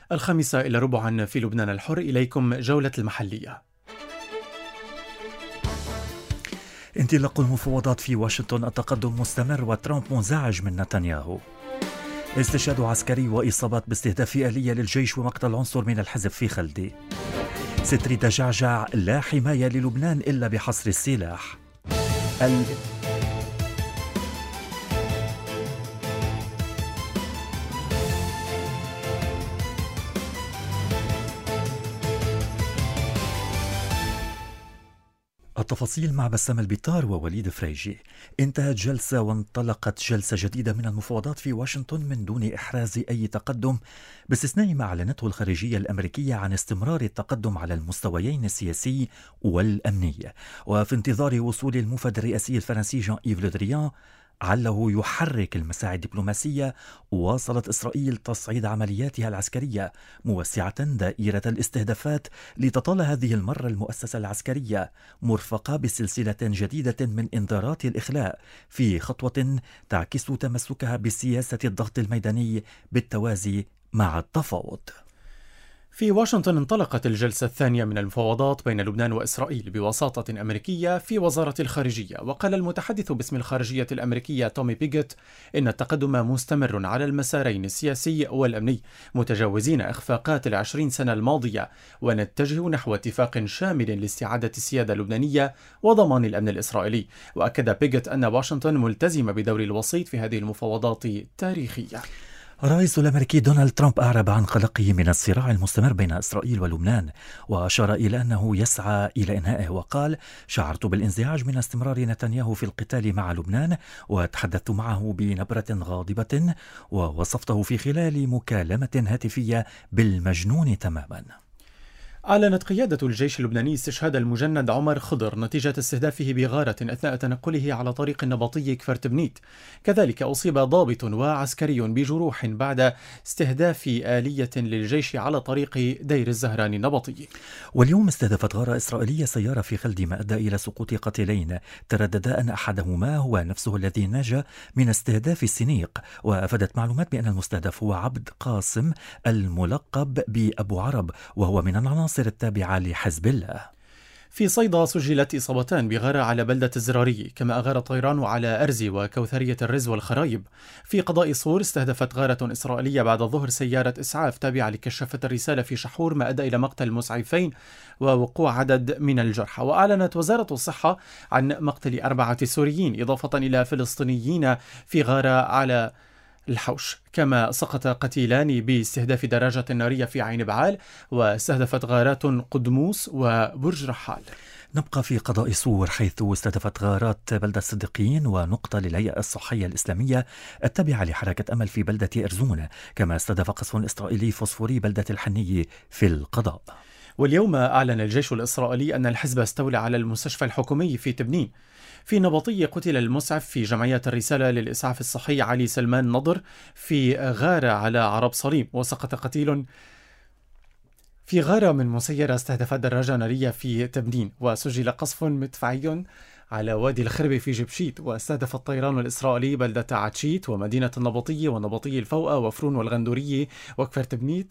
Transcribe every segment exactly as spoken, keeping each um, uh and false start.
الخامسة إلى ربعا في لبنان الحر، إليكم جولة المحلية. انطلاق المفاوضات في واشنطن، التقدم مستمر وترامب منزعج من نتنياهو. استشهاد عسكري وإصابات باستهداف آلية للجيش ومقتل عنصر من الحزب في خلدي. ستري دجعجع، لا حماية للبنان إلا بحصر السلاح. ال... التفاصيل مع بسام البطار ووليد فريجي. انتهت جلسة وانطلقت جلسة جديدة من المفاوضات في واشنطن من دون إحراز أي تقدم، باستثناء ما أعلنته الخارجية الأمريكية عن استمرار التقدم على المستويين السياسي والأمني. وفي انتظار وصول المفد الرئاسي الفرنسي جان إيف لو دريان عله يحرك المساعي الدبلوماسية، واصلت إسرائيل تصعيد عملياتها العسكرية موسعة دائرة الاستهدافات لتطال هذه المرة المؤسسة العسكرية، مرفقة بسلسلة جديدة من إنذارات الإخلاء، في خطوة تعكس تمسكها بسياسة الضغط الميداني بالتوازي مع التفاوض. في واشنطن انطلقت الجلسة الثانية من المفاوضات بين لبنان وإسرائيل بوساطة أمريكية في وزارة الخارجية. وقال المتحدث باسم الخارجية الأمريكية تومي بيغت إن التقدم مستمر على المسارين السياسي والأمني، متجاوزين إخفاقات العشرين سنة الماضية، ونتجه نحو اتفاق شامل لاستعادة السيادة اللبنانية وضمان الأمن الإسرائيلي. وأكد بيغت أن واشنطن ملتزمة بدور الوسيط في هذه المفاوضات التاريخية. الرئيس الأمريكي دونالد ترامب أعرب عن قلقه من الصراع المستمر بين إسرائيل ولبنان، وأشار إلى أنه يسعى إلى إنهائه، وقال: شعرت بالانزعاج من استمرار نتنياهو في القتال مع لبنان، وتحدثت معه بنبرة غاضبة، ووصفته في خلال مكالمة هاتفية بالمجنون تماما. أعلنت قيادة الجيش اللبناني استشهاد المجند عمر خضر نتيجة استهدافه بغارة أثناء تنقله على طريق النبطي كفرت بنيت. كذلك أصيب ضابط وعسكري بجروح بعد استهداف آلية للجيش على طريق دير الزهران النبطي. واليوم استهدفت غارة إسرائيلية سيارة في خلدي، ما أدى إلى سقوط قتيلين ترددا أن أحدهما هو نفسه الذي نجا من استهداف السنيق. وأفادت معلومات بأن المستهدف هو عبد قاسم الملقب بأبو عرب، وهو من العناصر التابعة لحزب الله. في صيدا سجلت إصابتان بغارة على بلدة الزراري، كما أغار الطيران على أرزي وكوثرية الرز والخرايب. في قضاء صور استهدفت غارة إسرائيلية بعد الظهر سيارة إسعاف تابعة لكشافة الرسالة في شحور، ما أدى إلى مقتل المسعفين ووقوع عدد من الجرحى. وأعلنت وزارة الصحة عن مقتل أربعة سوريين إضافة إلى فلسطينيين في غارة على الحوش. كما سقط قتيلان باستهداف دراجة نارية في عين بعال، واستهدفت غارات قدموس وبرج رحال. نبقى في قضاء صور، حيث استهدفت غارات بلدة الصديقين ونقطة للهيئة الصحية الإسلامية التابعة لحركة أمل في بلدة إرزون. كما استهدف قصف إسرائيلي فوسفوري بلدة الحنية في القضاء. واليوم أعلن الجيش الإسرائيلي أن الحزب استولى على المستشفى الحكومي في تبنين. في نبطي قتل المسعف في جمعية الرسالة للإسعاف الصحي علي سلمان نضر في غارة على عرب صليم، وسقط قتيل في غارة من مسيرة استهدفت دراجة نارية في تبنين. وسجل قصف مدفعي على وادي الخربة في جبشيت، واستهدف الطيران الإسرائيلي بلدة عتشيت ومدينة النبطية والنبطية الفوقة وفرون والغندورية وكفر تبنيت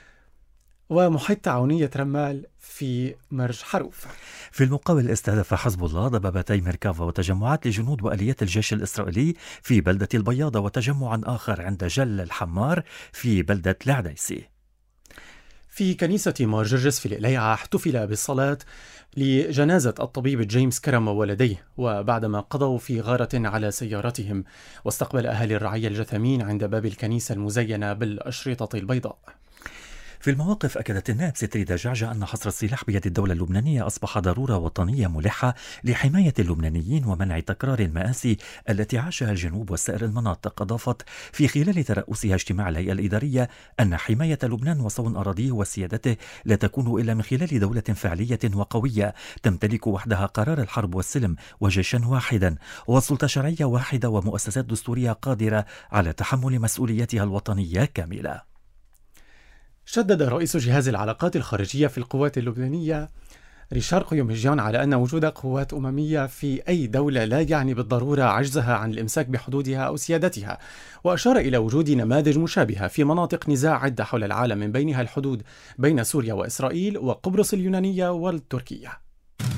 ومحيط تعاونية رمال في مرج حروف. في المقابل استهدف حزب الله ضبابتي ميركافا وتجمعات لجنود وآليات الجيش الإسرائيلي في بلدة البياضة، وتجمعا آخر عند جل الحمار في بلدة العديسي. في كنيسة مار جرجس في القليعة احتفل بالصلاة لجنازة الطبيب جيمس كرم وولديه، وبعدما قضوا في غارة على سيارتهم. واستقبل أهالي الرعية الجثمين عند باب الكنيسة المزينة بالأشرطة البيضاء. في المواقف أكدت النائب ستري دجعجة أن حصر السلاح بيد الدولة اللبنانية أصبح ضرورة وطنية ملحة لحماية اللبنانيين ومنع تكرار المآسي التي عاشها الجنوب وسائر المناطق. أضافت في خلال ترأسها اجتماع الهيئة الإدارية أن حماية لبنان وصون أراضيه وسيادته لا تكون إلا من خلال دولة فعلية وقوية تمتلك وحدها قرار الحرب والسلم وجيشا واحدا وسلطة شرعية واحدة ومؤسسات دستورية قادرة على تحمل مسؤوليتها الوطنية كاملة. شدد رئيس جهاز العلاقات الخارجية في القوات اللبنانية ريشار قيومجيان على أن وجود قوات أممية في أي دولة لا يعني بالضرورة عجزها عن الإمساك بحدودها أو سيادتها، وأشار إلى وجود نماذج مشابهة في مناطق نزاع عدة حول العالم، من بينها الحدود بين سوريا وإسرائيل وقبرص اليونانية والتركية.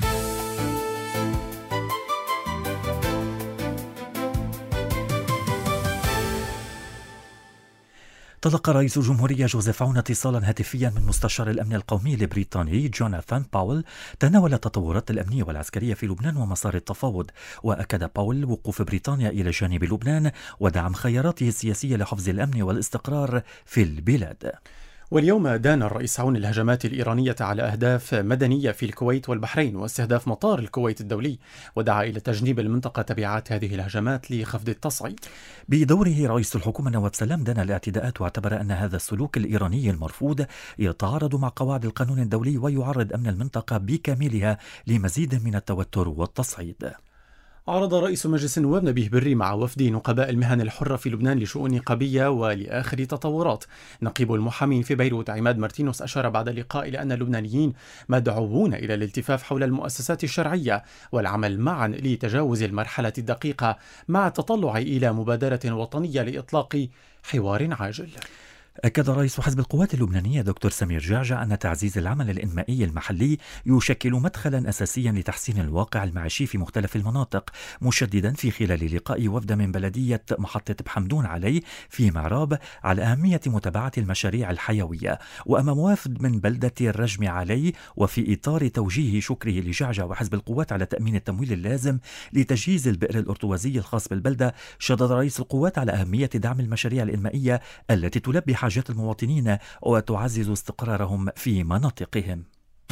تلقى رئيس الجمهورية جوزيف عون اتصالا هاتفيا من مستشار الأمن القومي البريطاني جوناثان باول تناول التطورات الأمنية والعسكرية في لبنان ومسار التفاوض. وأكد باول وقوف بريطانيا إلى جانب لبنان ودعم خياراته السياسية لحفظ الأمن والاستقرار في البلاد. واليوم دان الرئيس عون الهجمات الإيرانية على أهداف مدنية في الكويت والبحرين واستهداف مطار الكويت الدولي، ودعا إلى تجنيب المنطقة تبعات هذه الهجمات لخفض التصعيد. بدوره رئيس الحكومة نواب سلام دان الاعتداءات، واعتبر أن هذا السلوك الإيراني المرفوض يتعارض مع قواعد القانون الدولي ويعرض أمن المنطقة بكاملها لمزيد من التوتر والتصعيد. عرض رئيس مجلس النواب نبيه بري مع وفد نقباء المهن الحرة في لبنان لشؤون نقابية ولآخر تطورات. نقيب المحامين في بيروت عماد مارتينوس أشار بعد اللقاء إلى أن اللبنانيين مدعوون إلى الالتفاف حول المؤسسات الشرعية والعمل معا لتجاوز المرحلة الدقيقة، مع التطلع إلى مبادرة وطنية لإطلاق حوار عاجل. أكد رئيس حزب القوات اللبنانية دكتور سمير جعجع أن تعزيز العمل الإنمائي المحلي يشكل مدخلا أساسيا لتحسين الواقع المعيشي في مختلف المناطق، مشددا في خلال لقاء وفد من بلدية محطة بحمدون علي في معراب على أهمية متابعة المشاريع الحيوية، وأمام وفد من بلدة الرجم علي، وفي إطار توجيه شكره لجعجع وحزب القوات على تأمين التمويل اللازم لتجهيز البئر الأرتوازي الخاص بالبلدة. شدد رئيس القوات على أهمية دعم المشاريع الإنمائية التي تلبي حاجات المواطنين وتعزز استقرارهم في مناطقهم.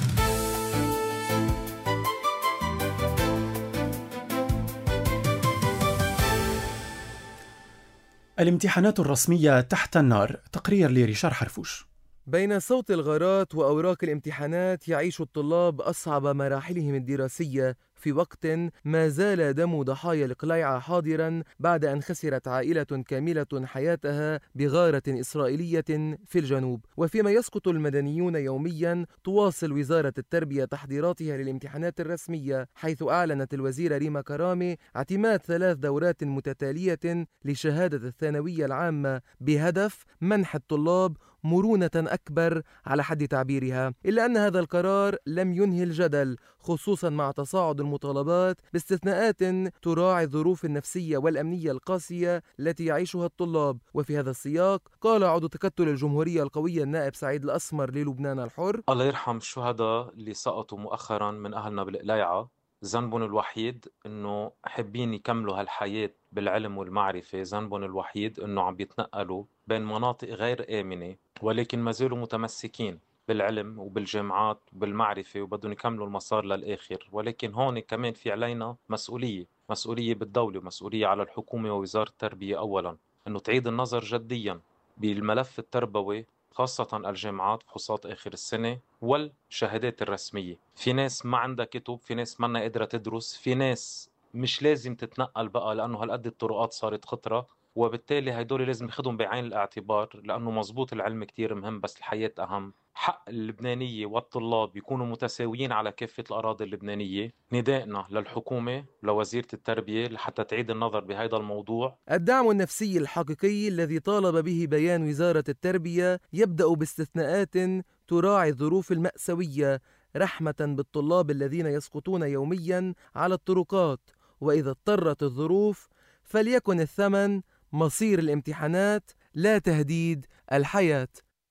الامتحانات الرسمية تحت النار. تقرير لريشار حرفوش. بين صوت الغارات وأوراق الامتحانات يعيش الطلاب أصعب مراحلهم الدراسية في وقت ما زال دم ضحايا القليعة حاضرا بعد أن خسرت عائلة كاملة حياتها بغارة إسرائيلية في الجنوب. وفيما يسقط المدنيون يوميا، تواصل وزارة التربية تحضيراتها للامتحانات الرسمية، حيث أعلنت الوزيرة ريما كرامي اعتماد ثلاث دورات متتالية لشهادة الثانوية العامة بهدف منح الطلاب مرونة أكبر على حد تعبيرها، إلا أن هذا القرار لم ينهي الجدل، خصوصا مع تصاعد المطالبات باستثناءات تراعي الظروف النفسية والأمنية القاسية التي يعيشها الطلاب. وفي هذا السياق قال عضو تكتل الجمهورية القوية النائب سعيد الأسمر للبنان الحر: الله يرحم الشهداء اللي سقطوا مؤخرا من أهلنا بالقلايعة، ذنبهم الوحيد إنه حابين يكملوا هالحياة بالعلم والمعرفة، ذنبهم الوحيد إنه عم بيتنقلوا بين مناطق غير آمنة، ولكن ما زالوا متمسكين بالعلم وبالجامعات وبالمعرفة وبدهم يكملوا المسار للآخر. ولكن هون كمان في علينا مسؤولية مسؤولية بالدولة ومسؤولية على الحكومة ووزارة التربية أولا، إنه تعيد النظر جديا بالملف التربوي، خاصة الجامعات، فحوصات آخر السنة والشهادات الرسمية. في ناس ما عندها كتب، في ناس ما قادرة تدرس، في ناس مش لازم تتنقل بقى لأنه هالقد الطرقات صارت خطرة، وبالتالي هيدول لازم ياخدهم بعين الاعتبار، لأنه مزبوط العلم كتير مهم بس الحياة أهم. حق اللبنانية والطلاب يكونوا متساويين على كافة الأراضي اللبنانية. ندائنا للحكومة لوزيرة التربية لحتى تعيد النظر بهذا الموضوع. الدعم النفسي الحقيقي الذي طالب به بيان وزارة التربية يبدأ باستثناءات تراعي الظروف المأساوية رحمة بالطلاب الذين يسقطون يوميا على الطرقات، وإذا اضطرت الظروف فليكن الثمن مصير الامتحانات لا تهديد الحياة.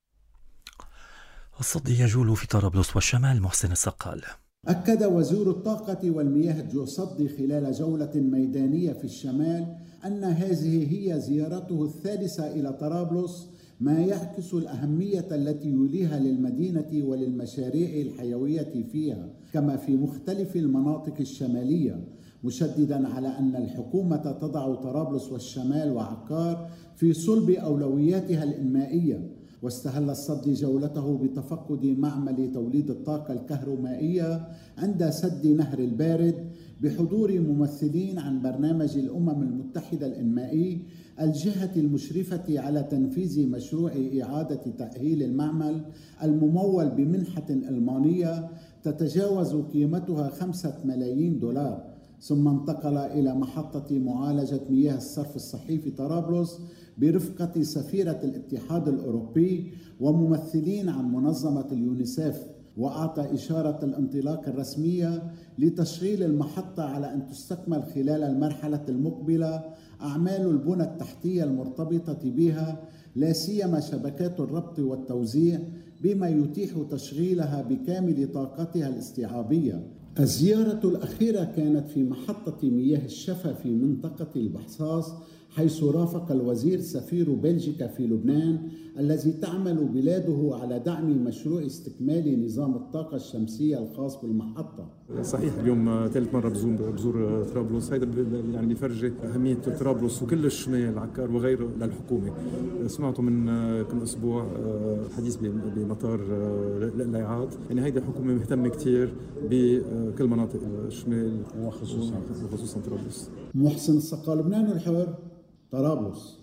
الصد يجول في طرابلس والشمال. محسن السقال. أكد وزير الطاقة والمياه جو صدي خلال جولة ميدانية في الشمال أن هذه هي زيارته الثالثة إلى طرابلس، ما يعكس الأهمية التي يوليها للمدينة وللمشاريع الحيوية فيها كما في مختلف المناطق الشمالية، مشددا على أن الحكومة تضع طرابلس والشمال وعكار في صلب أولوياتها الإنمائية. واستهل الصدي جولته بتفقد معمل توليد الطاقة الكهرومائية عند سد نهر البارد بحضور ممثلين عن برنامج الأمم المتحدة الإنمائي، الجهة المشرفة على تنفيذ مشروع إعادة تأهيل المعمل الممول بمنحة ألمانية تتجاوز قيمتها خمسة ملايين دولار، ثم انتقل إلى محطة معالجة مياه الصرف الصحي في طرابلس برفقة سفيرة الاتحاد الأوروبي وممثلين عن منظمة اليونيسيف، وأعطى إشارة الانطلاق الرسمية لتشغيل المحطة على أن تستكمل خلال المرحلة المقبلة أعمال البنى التحتية المرتبطة بها، لا سيما شبكات الربط والتوزيع، بما يتيح تشغيلها بكامل طاقتها الاستيعابية. الزيارة الأخيرة كانت في محطة مياه الشفا في منطقة البحصاص، حيث رافق الوزير سفير بلجيكا في لبنان الذي تعمل بلاده على دعم مشروع استكمال نظام الطاقة الشمسية الخاص بالمحطة. صحيح اليوم ثالث مرة بزور بزور طرابلس، هذا يعني بيفرجي أهمية طرابلس وكل الشمال عكار وغيره للحكومة. سمعته من كم أسبوع حديث بمطار القلايعات، يعني هيدي الحكومة مهتمة كتير بكل مناطق الشمال وخصوصا وخصوصا طرابلس. محسن الصقا، لبنان الحر، طرابلس.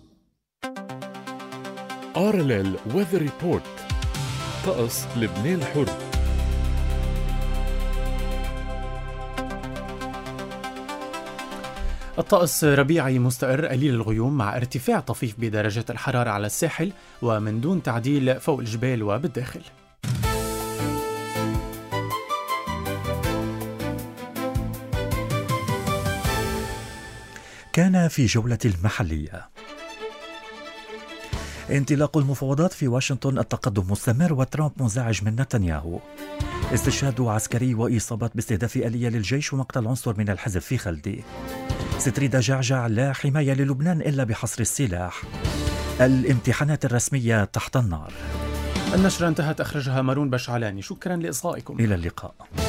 آر إل إل Weather Report. طقس لبنان الحر. الطقس ربيعي مستقر قليل الغيوم مع ارتفاع طفيف بدرجات الحرارة على الساحل ومن دون تعديل فوق الجبال وبالداخل. كان في جولة المحلية. انطلاق المفاوضات في واشنطن، التقدم مستمر وترامب منزعج من نتنياهو. استشهاد عسكري وإصابات باستهداف آلية للجيش ومقتل عنصر من الحزب في خلدي. ستريدا جعجع: لا حماية للبنان إلا بحصر السلاح. الامتحانات الرسمية تحت النار. النشرة انتهت، أخرجها مارون بشعلاني. شكرا لإصغائكم. إلى اللقاء.